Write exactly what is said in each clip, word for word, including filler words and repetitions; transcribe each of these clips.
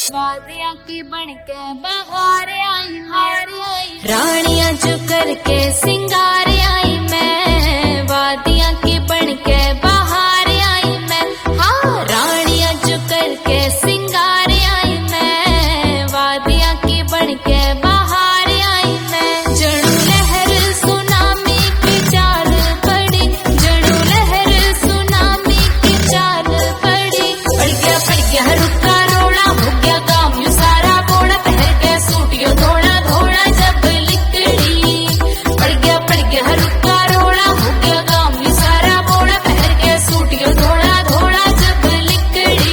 वादियां की बनके बहार आई मैं, रानियां जो करके सिंगार आई मैं, वादियां की बनके बहार आई मैं, हाँ रानियां जो करके सिंगार आई मैं, वादियां की बनके बहार आई मैं। जड़ू लहर सुनामी की चाल पड़ी, जड़ू लहर सुनामी की चाल पड़ी, पड़ गया पड़ गया रुका रोड़ा, हो गया काम यू सारा बोड़ा, पहन के सूटियो धोड़ा धोड़ा जब लिकड़ी, पड़ गया पड़ गया रुका रोड़ा, हो गया काम यू सारा बोड़ा, पहन के सूटियो धोड़ा धोड़ा जब लिकड़ी।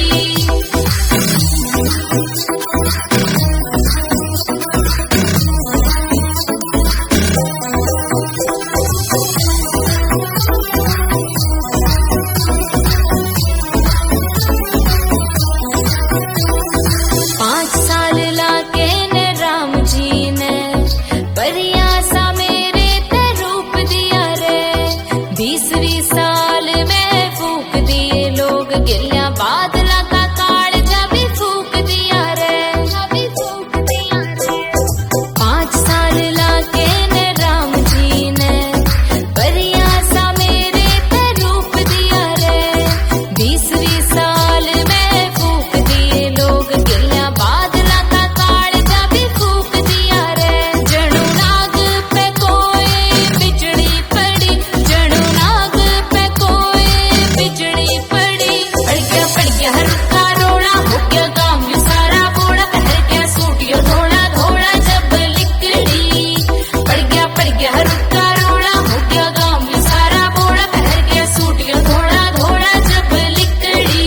पांच साल लाके ने राम जी ने परिया सा मेरे ते रूप दिया रे, बीसवीं साल में फूक दिए लोग गिलिया बादला का काल जब भी फूक दिया रे, जब फूक दिया रे। पांच साल लाके ने राम जी ने परिया सा मेरे ते रूप दिया रे, बीसवीं साल में फूक दिए लोग गिलिया बादला का काल जब भी फूक दिया रे। जड़ू नाग पे कोई बिजली पड़ी, जड़ू नाग पे कोई बिजली पड़ी, पड़ गया पड़ गया रुका रोड़ा, हो गया काम यू सारा बोड़ा, पहन के सूटियो धोड़ा धोड़ा जब लिकड़ी, पड़ गया पड़ गया रुका रोड़ा, हो गया काम यू सारा बोड़ा, पहन के सूटियो धोड़ा धोड़ा जब लिकड़ी।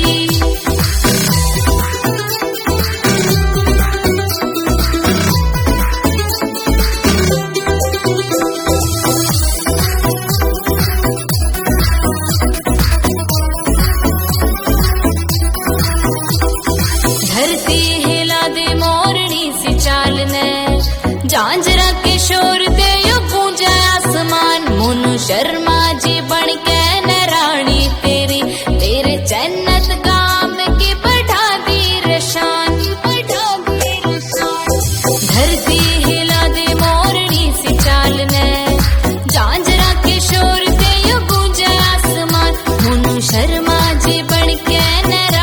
धरती हिला दे मोरनी सी चाल ने, झांझरा के शोर दे यो गूंजा आसमान, मोनू शर्मा जी बन के न रानी तेरी, तेरे जन्नत गाम की बढ़ा दी रशान, बढ़ा दी रशान। धरती हिला दे मोरनी सी चाल ने, झांझरा के शोर दे यो गूंजा आसमान, मोनू शर्मा जी बन के न